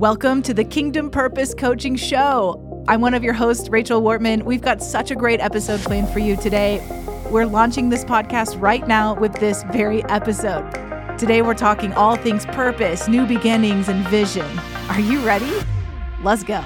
Welcome to the Kingdom Purpose Coaching Show. I'm one of your hosts, Rachel Wortman. We've got such a great episode planned for you today. We're launching this podcast right now with this very episode. Today, we're talking all things purpose, new beginnings, and vision. Are you ready? Let's go.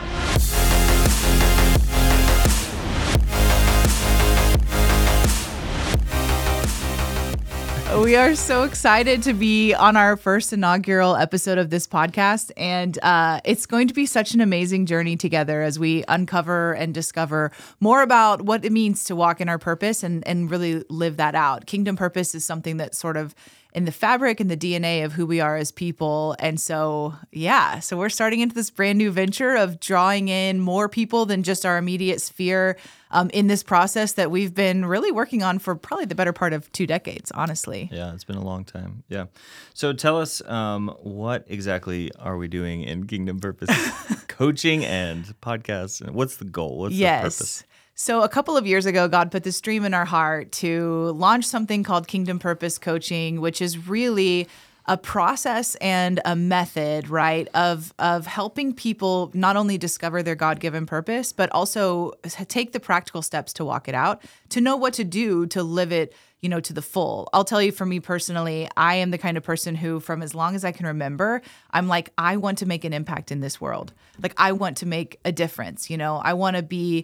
We are so excited to be on our first inaugural episode of this podcast, and it's going to be such an amazing journey together as we uncover and discover more about what it means to walk in our purpose and really live that out. Kingdom purpose is something that's sort of in the fabric and the DNA of who we are as people. And so we're starting into this brand new venture of drawing in more people than just our immediate sphere in this process that we've been really working on for probably the better part of 2 decades, honestly. Yeah, it's been a long time. Yeah. So tell us, what exactly are we doing in Kingdom Purpose coaching and podcasts? What's the goal? What's the purpose? So a couple of years ago, God put this dream in our heart to launch something called Kingdom Purpose Coaching, which is really a process and a method, right, of helping people not only discover their God-given purpose, but also take the practical steps to walk it out, to know what to do to live it, to the full. I'll tell you, for me personally, I am the kind of person who, from as long as I can remember, I'm like, I want to make an impact in this world. Like, I want to make a difference. I want to be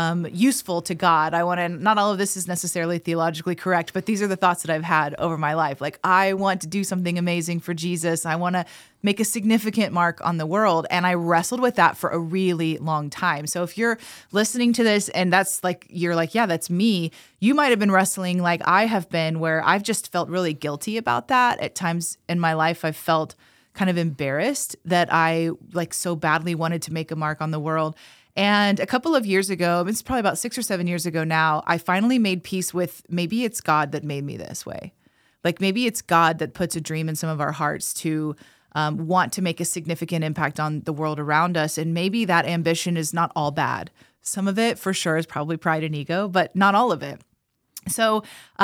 useful to God. I want to, not all of this is necessarily theologically correct, but these are the thoughts that I've had over my life. Like, I want to do something amazing for Jesus. I want to make a significant mark on the world. And I wrestled with that for a really long time. So if you're listening to this and you're like, yeah, that's me, you might have been wrestling like I have been, where I've just felt really guilty about that. At times in my life, I've felt kind of embarrassed that I so badly wanted to make a mark on the world. And a couple of years ago, it's probably about 6 or 7 years ago now, I finally made peace with maybe it's God that made me this way. Like, maybe it's God that puts a dream in some of our hearts to want to make a significant impact on the world around us. And maybe that ambition is not all bad. Some of it for sure is probably pride and ego, but not all of it. So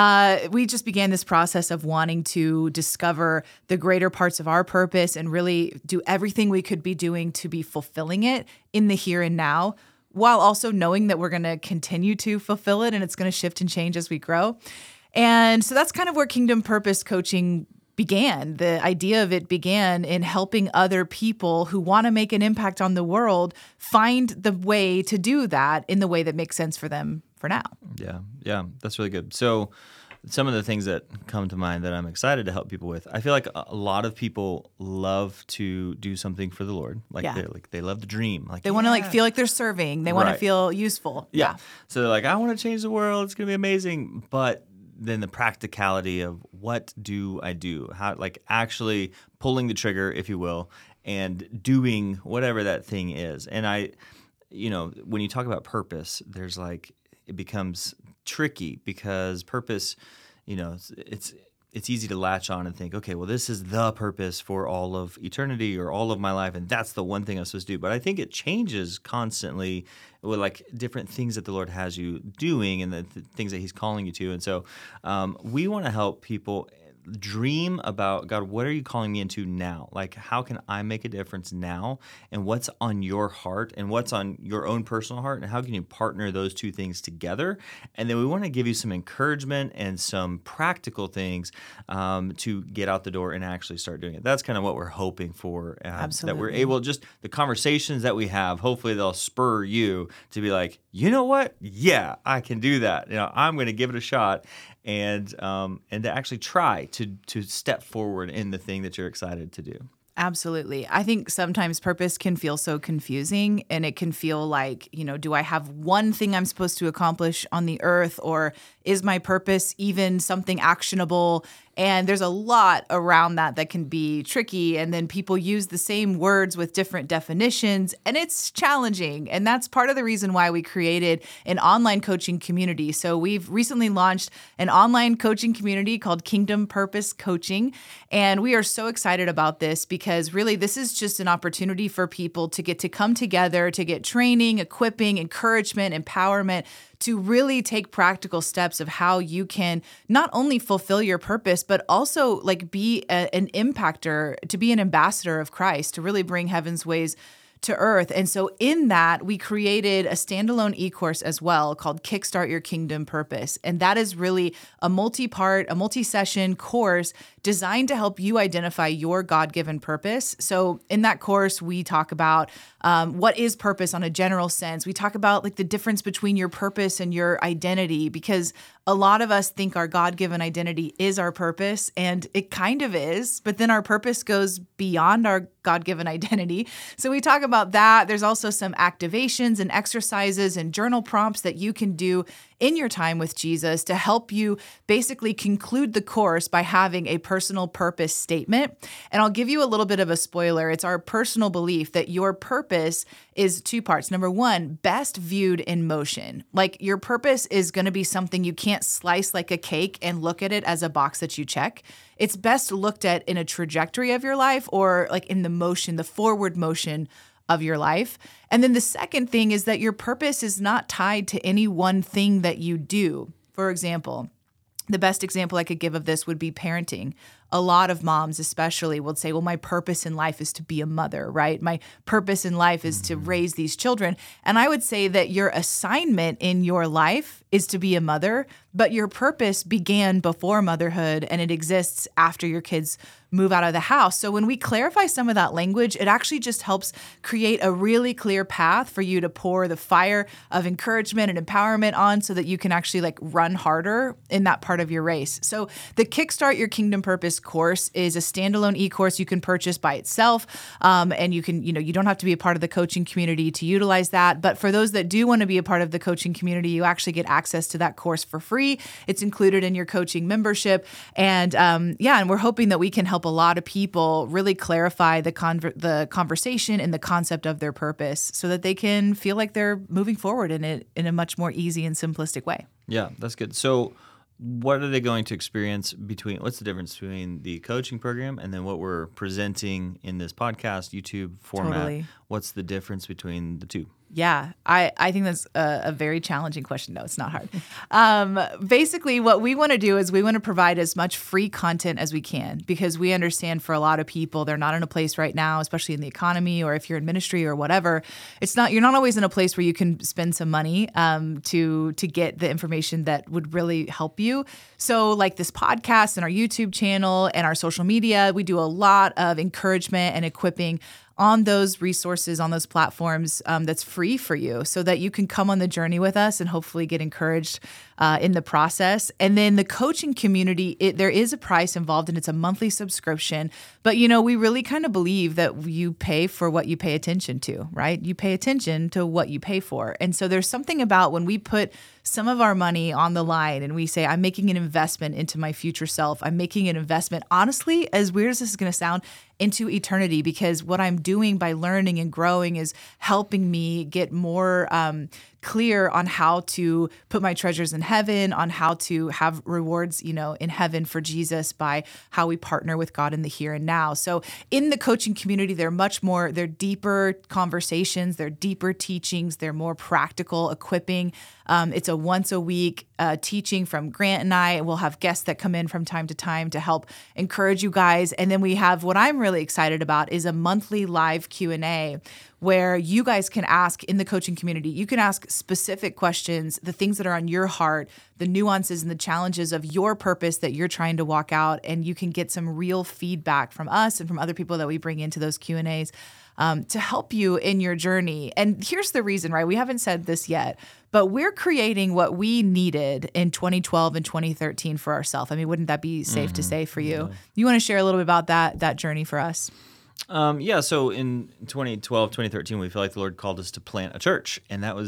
we just began this process of wanting to discover the greater parts of our purpose and really do everything we could be doing to be fulfilling it in the here and now, while also knowing that we're going to continue to fulfill it and it's going to shift and change as we grow. And so that's kind of where Kingdom Purpose Coaching began. The idea of it began in helping other people who want to make an impact on the world find the way to do that in the way that makes sense for them for now. Yeah, that's really good. So some of the things that come to mind that I'm excited to help people with, I feel like a lot of people love to do something for the Lord. They love the dream. Like, they want to feel like they're serving. They want to feel useful. Yeah. So they're like, I want to change the world. It's going to be amazing. But then the practicality of what do I do? How, actually pulling the trigger, if you will, and doing whatever that thing is. And when you talk about purpose, there's it becomes tricky because purpose, it's easy to latch on and think, okay, well, this is the purpose for all of eternity or all of my life, and that's the one thing I'm supposed to do. But I think it changes constantly with different things that the Lord has you doing and the things that He's calling you to. And so we want to help people dream about, God, what are you calling me into now? How can I make a difference now? And what's on your heart and what's on your own personal heart? And how can you partner those two things together? And then we want to give you some encouragement and some practical things to get out the door and actually start doing it. That's kind of what we're hoping for. Absolutely. That we're able, just the conversations that we have, hopefully they'll spur you to be like, you know what? Yeah, I can do that. I'm going to give it a shot. And to actually try to step forward in the thing that you're excited to do. Absolutely. I think sometimes purpose can feel so confusing, and it can feel like, do I have one thing I'm supposed to accomplish on the earth, or is my purpose even something actionable? And there's a lot around that can be tricky. And then people use the same words with different definitions, and it's challenging. And that's part of the reason why we created an online coaching community. So we've recently launched an online coaching community called Kingdom Purpose Coaching. And we are so excited about this because really this is just an opportunity for people to get to come together, to get training, equipping, encouragement, empowerment, to really take practical steps of how you can not only fulfill your purpose, but also like be an impactor, to be an ambassador of Christ, to really bring heaven's ways to earth. And so in that, we created a standalone e-course as well called Kickstart Your Kingdom Purpose. And that is really a multi-part, a multi-session course designed to help you identify your God-given purpose. So in that course, we talk about what is purpose on a general sense. We talk about like the difference between your purpose and your identity, because a lot of us think our God-given identity is our purpose, and it kind of is, but then our purpose goes beyond our God-given identity. So we talk about that. There's also some activations and exercises and journal prompts that you can do in your time with Jesus to help you basically conclude the course by having a personal purpose statement. And I'll give you a little bit of a spoiler. It's our personal belief that your purpose is two parts. Number one, best viewed in motion. Like your purpose is going to be something you can't slice like a cake and look at it as a box that you check. It's best looked at in a trajectory of your life, or like in the motion, the forward motion of your life. And then the second thing is that your purpose is not tied to any one thing that you do. For example, the best example I could give of this would be parenting. A lot of moms especially will say, well, my purpose in life is to be a mother, right? My purpose in life is to raise these children. And I would say that your assignment in your life is to be a mother, but your purpose began before motherhood and it exists after your kids move out of the house. So when we clarify some of that language, it actually just helps create a really clear path for you to pour the fire of encouragement and empowerment on so that you can actually like run harder in that part of your race. So the Kickstart Your Kingdom Purpose course is a standalone e-course you can purchase by itself. And you can, you don't have to be a part of the coaching community to utilize that. But for those that do want to be a part of the coaching community, you actually get access to that course for free. It's included in your coaching membership. And and we're hoping that we can help a lot of people really clarify the conversation and the concept of their purpose so that they can feel like they're moving forward in it in a much more easy and simplistic way. Yeah, that's good. So what are they going to experience what's the difference between the coaching program and then what we're presenting in this podcast, YouTube format? Totally. What's the difference between the two? Yeah, I think that's a very challenging question. No, it's not hard. Basically, what we want to do is we want to provide as much free content as we can, because we understand for a lot of people, they're not in a place right now, especially in the economy or if you're in ministry or whatever. You're not always in a place where you can spend some money to get the information that would really help you. So like this podcast and our YouTube channel and our social media, we do a lot of encouragement and equipping on those resources, on those platforms that's free for you so that you can come on the journey with us and hopefully get encouraged in the process. And then the coaching community, there is a price involved and it's a monthly subscription. But, we really kind of believe that you pay for what you pay attention to, right? You pay attention to what you pay for. And so there's something about when we put some of our money on the line and we say, I'm making an investment into my future self. I'm making an investment, honestly, as weird as this is going to sound, into eternity, because what I'm doing by learning and growing is helping me get more clear on how to put my treasures in heaven, on how to have rewards, in heaven for Jesus by how we partner with God in the here and now. So in the coaching community, they're deeper conversations, they're deeper teachings, they're more practical equipping. It's a once a week teaching from Grant and I. We'll have guests that come in from time to time to help encourage you guys. And then we have what I'm really excited about is a monthly live Q&A where you guys can ask in the coaching community. You can ask specific questions, the things that are on your heart, the nuances and the challenges of your purpose that you're trying to walk out. And you can get some real feedback from us and from other people that we bring into those Q&As to help you in your journey. And here's the reason, right? We haven't said this yet, but we're creating what we needed in 2012 and 2013 for ourselves. I mean, wouldn't that be safe to say for you? Yeah. You want to share a little bit about that journey for us? So in 2012, 2013, we feel like the Lord called us to plant a church. And that was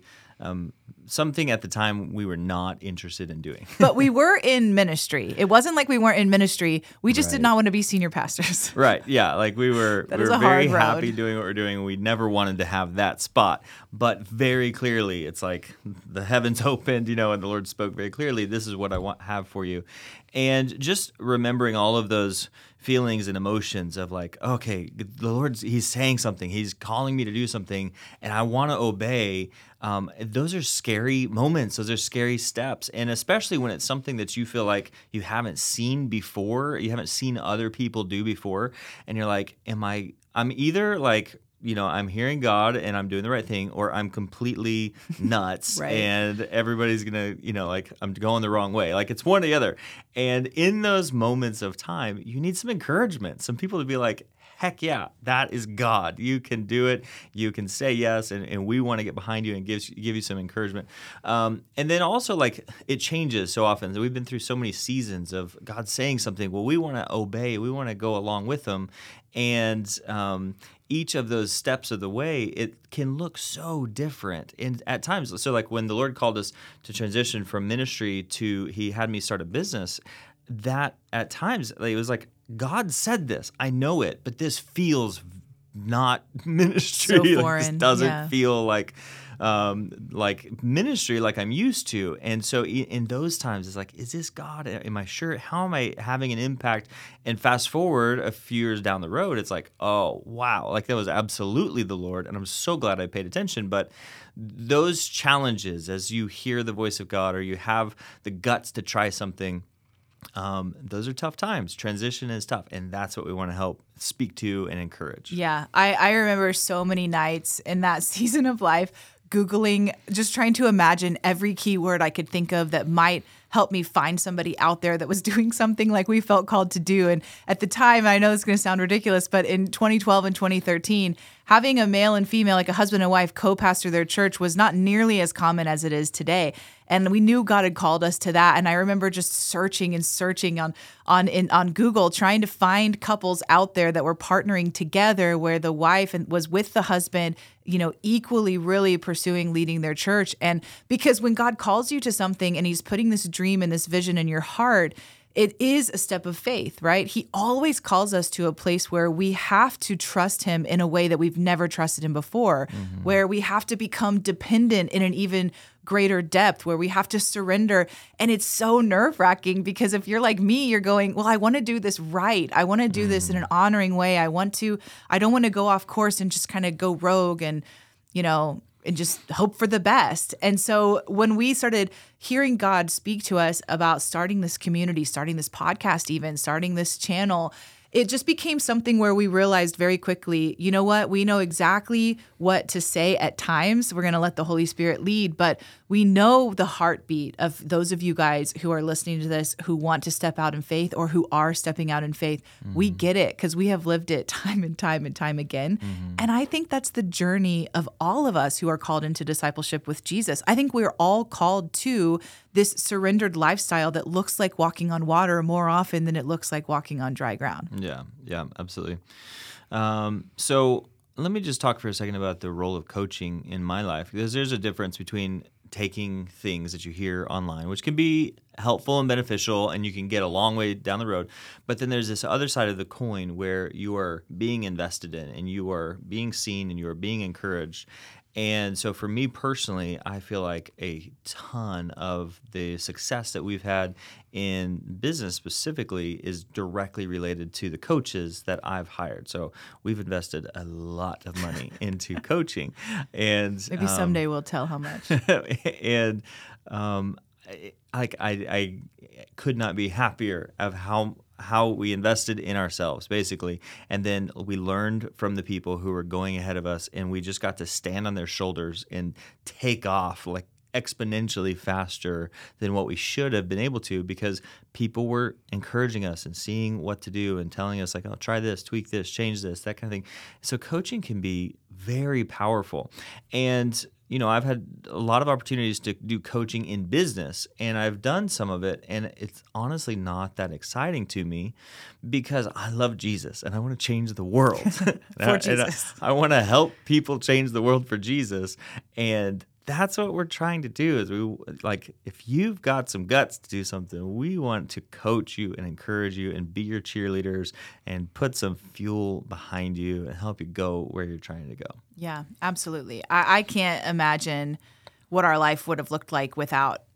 something at the time we were not interested in doing. But we were in ministry. It wasn't like we weren't in ministry. We just did not want to be senior pastors. Right. Yeah. Like we were very happy doing what we're doing. We never wanted to have that spot. But very clearly, it's like the heavens opened, and the Lord spoke very clearly, this is what I have for you. And just remembering all of those feelings and emotions of like, okay, the Lord's, he's saying something, he's calling me to do something, and I want to obey. Those are scary moments. Those are scary steps. And especially when it's something that you feel like you haven't seen before, you haven't seen other people do before. And you're like, I'm either like, I'm hearing God and I'm doing the right thing, or I'm completely nuts Right. and everybody's going to, like I'm going the wrong way. Like it's one or the other. And in those moments of time, you need some encouragement, some people to be like, heck yeah, that is God. You can do it. You can say yes, and we want to get behind you and give you some encouragement. And then also, like, it changes so often. We've been through so many seasons of God saying something. Well, we want to obey. We want to go along with Him. And each of those steps of the way, it can look so different. And at times, so like when the Lord called us to transition from ministry to He had me start a business, that at times it was like, God said this. I know it, but this feels not ministry. So Like, foreign. this doesn't Yeah. feel like ministry like I'm used to. And so in those times, it's like, is this God? Am I sure? How am I having an impact? And fast forward a few years down the road, it's like, oh, wow. Like that was absolutely the Lord. And I'm so glad I paid attention. But those challenges, as you hear the voice of God or you have the guts to try something, those are tough times. Transition is tough, and that's what we want to help speak to and encourage. Yeah, I remember so many nights in that season of life Googling, just trying to imagine every keyword I could think of that might help me find somebody out there that was doing something like we felt called to do. And at the time, I know this is going to sound ridiculous, but in 2012 and 2013, having a male and female, like a husband and wife, co-pastor their church was not nearly as common as it is today. And we knew God had called us to that. And I remember just searching on Google, trying to find couples out there that were partnering together, where the wife was with the husband, equally really pursuing leading their church. And because when God calls you to something and He's putting this dream and this vision in your heart, it is a step of faith, right? He always calls us to a place where we have to trust Him in a way that we've never trusted Him before, where we have to become dependent in an even greater depth, where we have to surrender. And it's so nerve-wracking because if you're like me, you're going, well, I want to do this right. I want to do this in an honoring way. I don't want to go off course and just kind of go rogue and just hope for the best. And so when we started hearing God speak to us about starting this community, starting this podcast, even starting this channel, it just became something where we realized very quickly, you know what? We know exactly what to say at times. We're going to let the Holy Spirit lead, but we know the heartbeat of those of you guys who are listening to this, who want to step out in faith or who are stepping out in faith. We get it because we have lived it time and time and time again. And I think that's the journey of all of us who are called into discipleship with Jesus. I think we're all called to this surrendered lifestyle that looks like walking on water more often than it looks like walking on dry ground. Yeah, absolutely. So let me just talk for a second about the role of coaching in my life, because there's a difference between taking things that you hear online, which can be helpful and beneficial, and you can get a long way down the road. But then there's this other side of the coin where you are being invested in and you are being seen and you are being encouraged. And so for me personally, I feel like a ton of the success that we've had in business specifically is directly related to the coaches that I've hired. So we've invested a lot of money into coaching. And Maybe someday we'll tell how much. and I could not be happier of how we invested in ourselves, basically. And then we learned from the people who were going ahead of us, and we just got to stand on their shoulders and take off like exponentially faster than what we should have been able to, because people were encouraging us and seeing what to do and telling us like, oh, try this, tweak this, change this, that kind of thing. So coaching can be very powerful. And I've had a lot of opportunities to do coaching in business, and I've done some of it, and it's honestly not that exciting to me because I love Jesus and I want to change the world. For Jesus. I want to help people change the world for Jesus. And that's what we're trying to do is if you've got some guts to do something, we want to coach you and encourage you and be your cheerleaders and put some fuel behind you and help you go where you're trying to go. Yeah, absolutely. I can't imagine what our life would have looked like without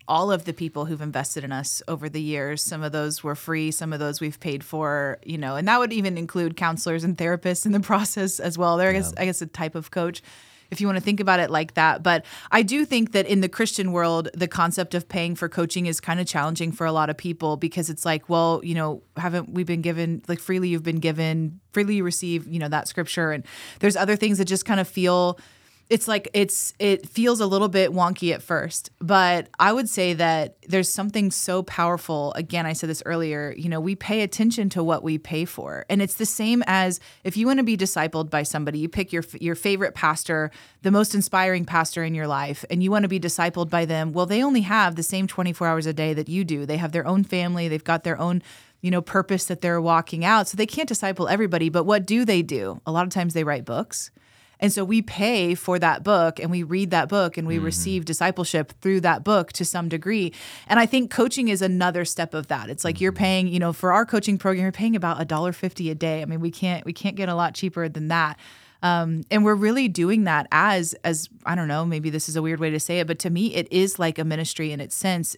all of the people who've invested in us over the years. Some of those were free, some of those we've paid for, and that would even include counselors and therapists in the process as well. They're, I guess, a type of coach, if you want to think about it like that. But I do think that in the Christian world, the concept of paying for coaching is kind of challenging for a lot of people, because it's like, well, haven't we been given, like, freely you've been given, freely you receive, that scripture. And there's other things that just kind of feel, it's like it feels a little bit wonky at first. But I would say that there's something so powerful. Again, I said this earlier, we pay attention to what we pay for. And it's the same as if you want to be discipled by somebody, you pick your favorite pastor, the most inspiring pastor in your life, and you want to be discipled by them. Well, they only have the same 24 hours a day that you do. They have their own family. They've got their own purpose that they're walking out. So they can't disciple everybody. But what do? A lot of times they write books. And so we pay for that book, and we read that book, and we receive discipleship through that book to some degree. And I think coaching is another step of that. It's like you're paying, for our coaching program, you're paying about $1.50 a day. I mean, we can't get a lot cheaper than that. And we're really doing that as I don't know, maybe this is a weird way to say it, but to me, it is like a ministry in a sense.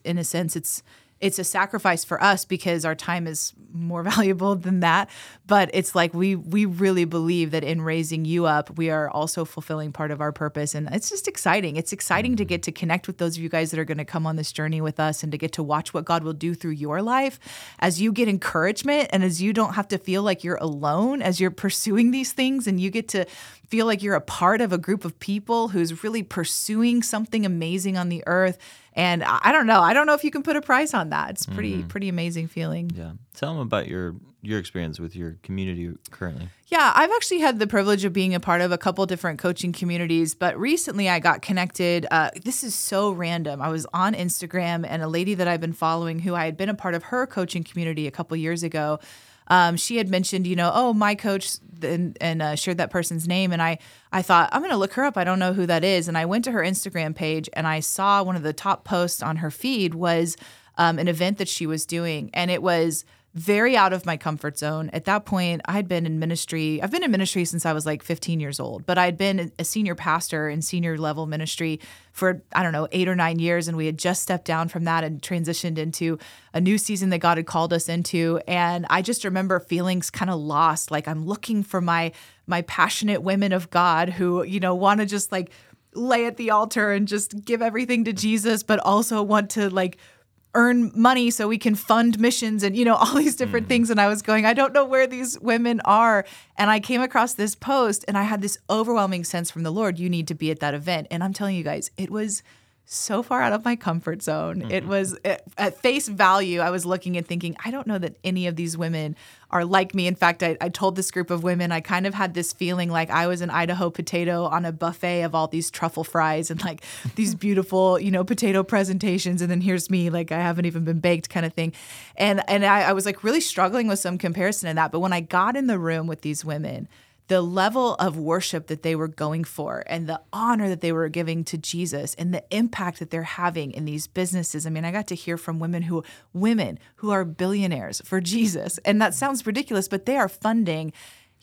It's a sacrifice for us because our time is more valuable than that. But it's like we really believe that in raising you up, we are also fulfilling part of our purpose. And it's just exciting. It's exciting to get to connect with those of you guys that are going to come on this journey with us, and to get to watch what God will do through your life as you get encouragement, and as you don't have to feel like you're alone as you're pursuing these things, and you get to feel like you're a part of a group of people who's really pursuing something amazing on the earth. And I don't know if you can put a price on that. It's pretty amazing feeling. Yeah. Tell them about your experience with your community currently. Yeah, I've actually had the privilege of being a part of a couple different coaching communities, but recently I got connected. This is so random. I was on Instagram, and a lady that I've been following, who I had been a part of her coaching community a couple years ago, she had mentioned, my coach, and shared that person's name. And I thought, I'm going to look her up. I don't know who that is. And I went to her Instagram page, and I saw one of the top posts on her feed was an event that she was doing. And it was very out of my comfort zone. At that point, I had been in ministry. I've been in ministry since I was like 15 years old, but I'd been a senior pastor in senior level ministry for, 8 or 9 years. And we had just stepped down from that and transitioned into a new season that God had called us into. And I just remember feeling kind of lost. Like, I'm looking for my passionate women of God who, want to just like lay at the altar and just give everything to Jesus, but also want to like earn money so we can fund missions and, all these different things. And I was going, I don't know where these women are. And I came across this post, and I had this overwhelming sense from the Lord, you need to be at that event. And I'm telling you guys, it was so far out of my comfort zone. It was at face value. I was looking and thinking, I don't know that any of these women are like me. In fact, I told this group of women, I kind of had this feeling like I was an Idaho potato on a buffet of all these truffle fries and like these beautiful, potato presentations. And then here's me, like I haven't even been baked kind of thing. And I was like really struggling with some comparison in that. But when I got in the room with these women, the level of worship that they were going for, and the honor that they were giving to Jesus, and the impact that they're having in these businesses. I mean, I got to hear from women who are billionaires for Jesus. And that sounds ridiculous, but they are funding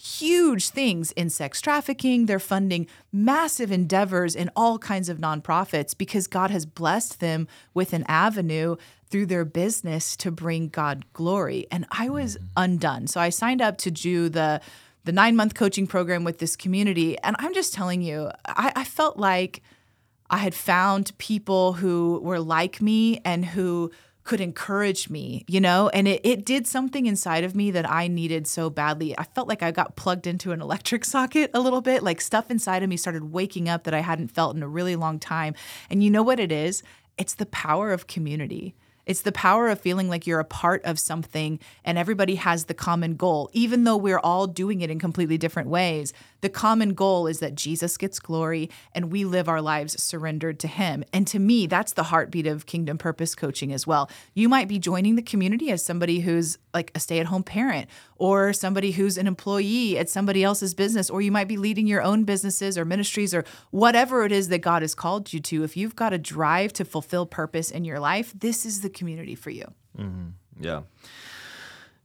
huge things in sex trafficking. They're funding massive endeavors in all kinds of nonprofits because God has blessed them with an avenue through their business to bring God glory. And I was undone. So I signed up to do the 9-month coaching program with this community. And I'm just telling you, I felt like I had found people who were like me and who could encourage me, and it did something inside of me that I needed so badly. I felt like I got plugged into an electric socket a little bit, like stuff inside of me started waking up that I hadn't felt in a really long time. And you know what it is? It's the power of community. It's the power of feeling like you're a part of something and everybody has the common goal. Even though we're all doing it in completely different ways, the common goal is that Jesus gets glory and we live our lives surrendered to him. And to me, that's the heartbeat of Kingdom Purpose Coaching as well. You might be joining the community as somebody who's like a stay-at-home parent, or somebody who's an employee at somebody else's business, or you might be leading your own businesses or ministries or whatever it is that God has called you to. If you've got a drive to fulfill purpose in your life, this is the community for you. Mm-hmm. Yeah.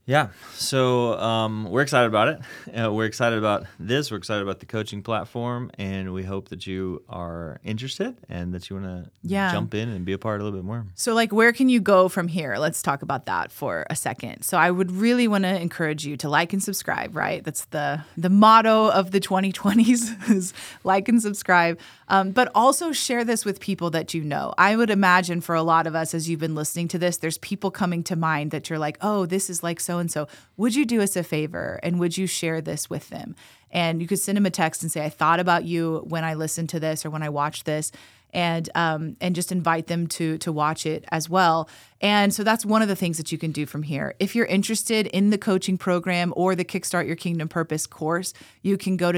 Yeah, so we're excited about it. We're excited about this. We're excited about the coaching platform, and we hope that you are interested and that you want to Yeah. jump in and be a part a little bit more. So, like, where can you go from here? Let's talk about that for a second. So, I would really want to encourage you to like and subscribe, right? That's the motto of the 2020s is like and subscribe. But also share this with people that you know. I would imagine for a lot of us, as you've been listening to this, there's people coming to mind that you're like, oh, this is like so-and-so. Would you do us a favor and would you share this with them? And you could send them a text and say, I thought about you when I listened to this or when I watched this. And just invite them to watch it as well. And so that's one of the things that you can do from here. If you're interested in the coaching program or the Kickstart Your Kingdom Purpose course, you can go to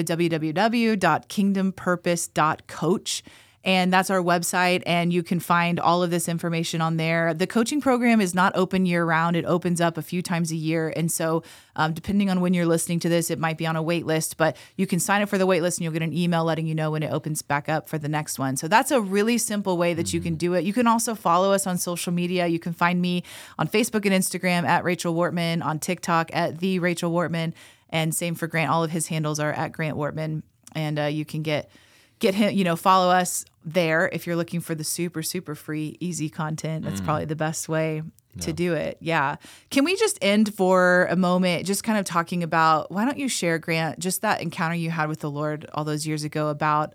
www.kingdompurpose.coach. And that's our website, and you can find all of this information on there. The coaching program is not open year-round. It opens up a few times a year. And so depending on when you're listening to this, it might be on a wait list, but you can sign up for the wait list and you'll get an email letting you know when it opens back up for the next one. So that's a really simple way that you can do it. You can also follow us on social media. You can find me on Facebook and Instagram at Rachel Wortman, on TikTok at The Rachel Wortman, and same for Grant. All of his handles are at Grant Wortman, and you can get him, follow us there if you're looking for the super, super free, easy content. That's probably the best way to do it. Yeah. Can we just end for a moment just kind of talking about, why don't you share, Grant, just that encounter you had with the Lord all those years ago about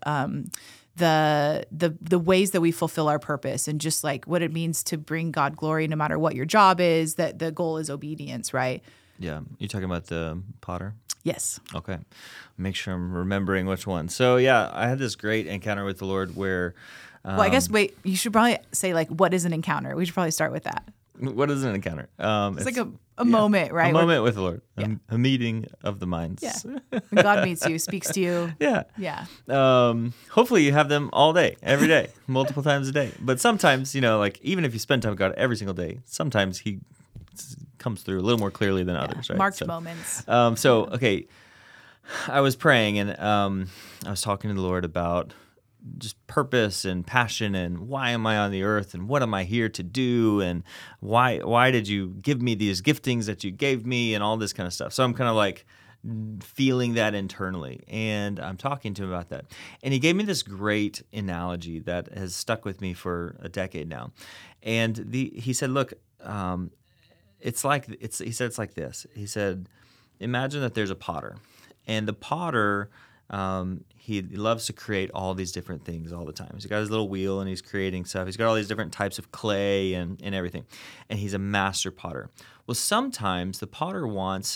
the ways that we fulfill our purpose and just like what it means to bring God glory no matter what your job is, that the goal is obedience, right? Yeah. You talking about the potter? Yes. Okay. Make sure I'm remembering which one. So, yeah, I had this great encounter with the Lord where... well, I guess, wait, you should probably say, like, what is an encounter? We should probably start with that. What is an encounter? It's like a moment, right? A moment with the Lord. A meeting of the minds. Yeah. When God meets you, speaks to you. Yeah. Yeah. Hopefully you have them all day, every day, multiple times a day. But sometimes, like, even if you spend time with God every single day, sometimes he comes through a little more clearly than others, right? Marked moments. Okay, I was praying and I was talking to the Lord about just purpose and passion and why am I on the earth and what am I here to do and why did you give me these giftings that you gave me and all this kind of stuff. So I'm kind of like feeling that internally, and I'm talking to him about that. And he gave me this great analogy that has stuck with me for a decade now. And he said, look, it's like this. He said, imagine that there's a potter, and the potter, he loves to create all these different things all the time. He's got his little wheel and he's creating stuff. He's got all these different types of clay and everything, and he's a master potter. Well, sometimes the potter wants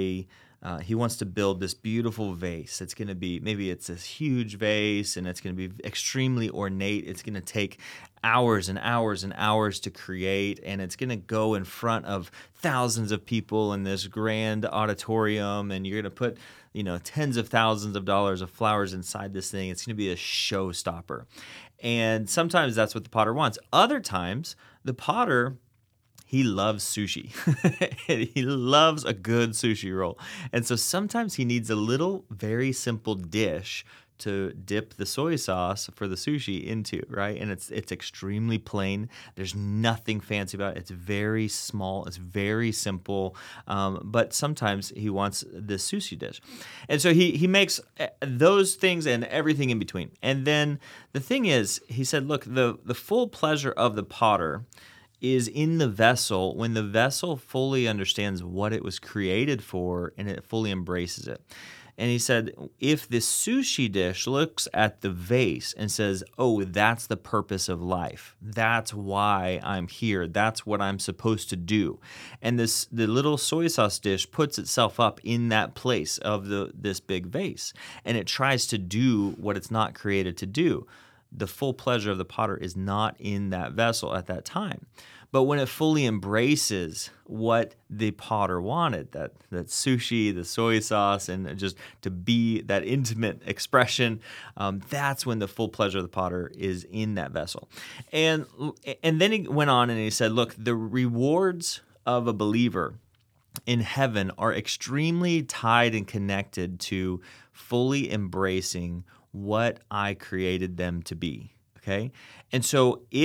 he wants to build this beautiful vase. It's going to be, maybe it's this huge vase and it's going to be extremely ornate. It's going to take hours and hours and hours to create, and it's going to go in front of thousands of people in this grand auditorium, and you're going to put, tens of thousands of dollars of flowers inside this thing. It's going to be a showstopper. And sometimes that's what the potter wants. Other times, the potter, he loves sushi. He loves a good sushi roll. And so sometimes he needs a little, very simple dish to dip the soy sauce for the sushi into, right? And it's extremely plain. There's nothing fancy about it. It's very small. It's very simple. But sometimes he wants this sushi dish. And so he makes those things and everything in between. And then the thing is, he said, look, the full pleasure of the potter is in the vessel when the vessel fully understands what it was created for and it fully embraces it. And he said, if this sushi dish looks at the vase and says, oh, that's the purpose of life. That's why I'm here. That's what I'm supposed to do. And the little soy sauce dish puts itself up in that place of this big vase. And it tries to do what it's not created to do. The full pleasure of the potter is not in that vessel at that time. But when it fully embraces what the potter wanted, that sushi, the soy sauce, and just to be that intimate expression, that's when the full pleasure of the potter is in that vessel. And then he went on and he said, look, the rewards of a believer in heaven are extremely tied and connected to fully embracing what I created them to be, okay? And so if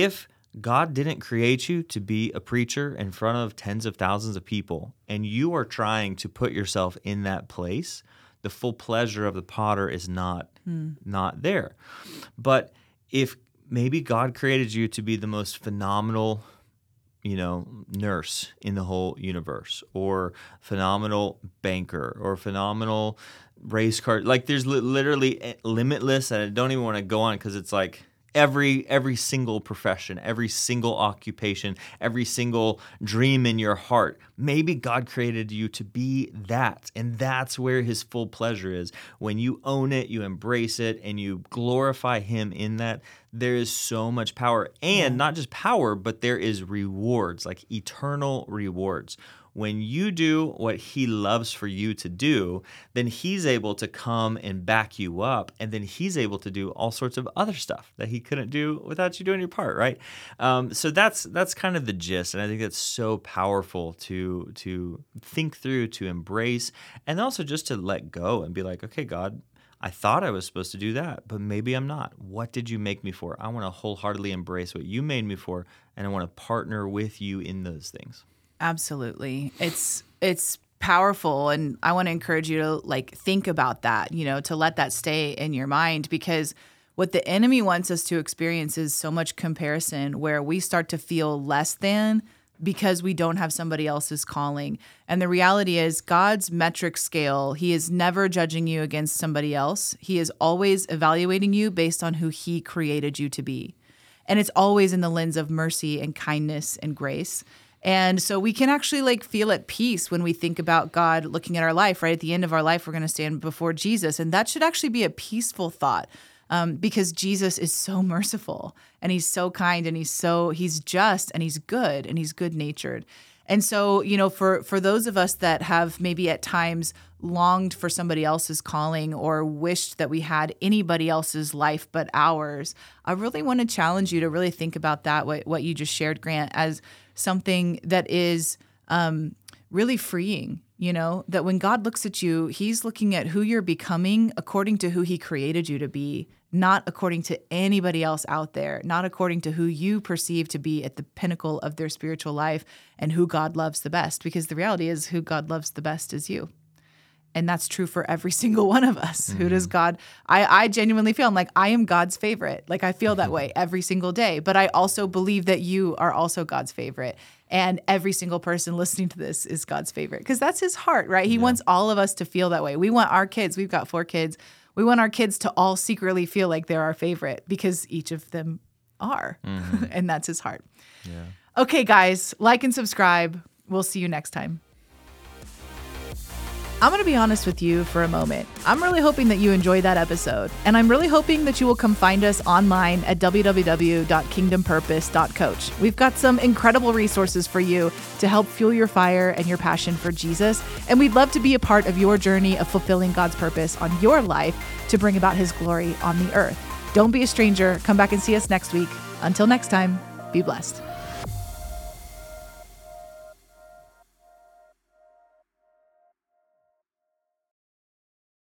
God didn't create you to be a preacher in front of tens of thousands of people, and you are trying to put yourself in that place. The full pleasure of the potter is not there. But if maybe God created you to be the most phenomenal, nurse in the whole universe, or phenomenal banker, or phenomenal race car, like there's literally limitless, and I don't even want to go on because it's like every single profession, every single occupation, every single dream in your heart. Maybe God created you to be that, and that's where his full pleasure is. When you own it, you embrace it, and you glorify him in that, there is so much power. And not just power, but there is rewards, like eternal rewards. When you do what he loves for you to do, then he's able to come and back you up, and then he's able to do all sorts of other stuff that he couldn't do without you doing your part, right? So that's kind of the gist, and I think that's so powerful to think through, to embrace, and also just to let go and be like, okay, God, I thought I was supposed to do that, but maybe I'm not. What did you make me for? I want to wholeheartedly embrace what you made me for, and I want to partner with you in those things. Absolutely. It's powerful, and I want to encourage you to think about that, to let that stay in your mind, because what the enemy wants us to experience is so much comparison where we start to feel less than because we don't have somebody else's calling. And the reality is God's metric scale, he is never judging you against somebody else. He is always evaluating you based on who he created you to be. And it's always in the lens of mercy and kindness and grace. And so we can actually feel at peace when we think about God looking at our life, right? At the end of our life, we're going to stand before Jesus. And that should actually be a peaceful thought because Jesus is so merciful, and he's so kind, and he's just, and he's good, and he's good-natured. And so, for those of us that have maybe at times longed for somebody else's calling or wished that we had anybody else's life but ours, I really want to challenge you to really think about that, what you just shared, Grant, as something that is really freeing, that when God looks at you, he's looking at who you're becoming according to who he created you to be, not according to anybody else out there, not according to who you perceive to be at the pinnacle of their spiritual life and who God loves the best, because the reality is who God loves the best is you. And that's true for every single one of us. Mm-hmm. Who does God, I genuinely feel, I'm like, I am God's favorite. I feel that way every single day. But I also believe that you are also God's favorite. And every single person listening to this is God's favorite, because that's his heart, right? He wants all of us to feel that way. We want our kids, we've got 4 kids. We want our kids to all secretly feel like they're our favorite because each of them are. Mm-hmm. And that's his heart. Yeah. Okay, guys, like and subscribe. We'll see you next time. I'm going to be honest with you for a moment. I'm really hoping that you enjoyed that episode, and I'm really hoping that you will come find us online at www.kingdompurpose.coach. We've got some incredible resources for you to help fuel your fire and your passion for Jesus, and we'd love to be a part of your journey of fulfilling God's purpose on your life to bring about his glory on the earth. Don't be a stranger. Come back and see us next week. Until next time, be blessed.